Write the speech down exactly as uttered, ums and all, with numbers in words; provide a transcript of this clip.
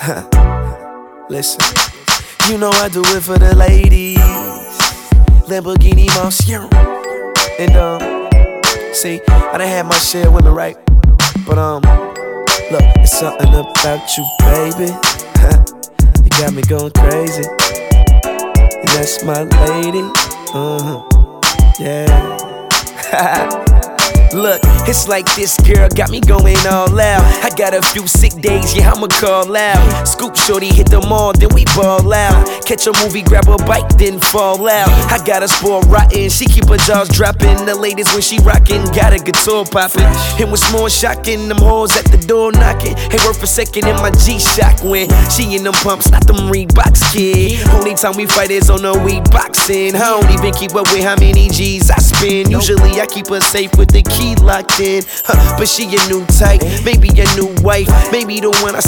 Listen, you know I do it for the ladies. Lamborghini Monsieur. And um, see, I done had my share of women, right? But um, look, it's something about you, baby. You got me going crazy. And that's my lady. Uh-huh. Yeah. Look, it's like this girl got me going all out. I got a few sick days, yeah, I'ma call out. Scoop shorty, hit the mall, then we ball out. Catch a movie, grab a bike, then fall out. I got a sport rotten, she keep her jaws dropping. The latest when she rockin', got a guitar poppin'. And what's more shocking, them hoes at the door knocking. Ain't worth a second in my G-Shock when she in them pumps, not them Reeboks, kid. Only time we fight is on the weed boxing. I don't even keep up with how many G's I spend. Usually I keep her safe with the key locked in, huh, but she a new type, maybe a new wife, maybe the one I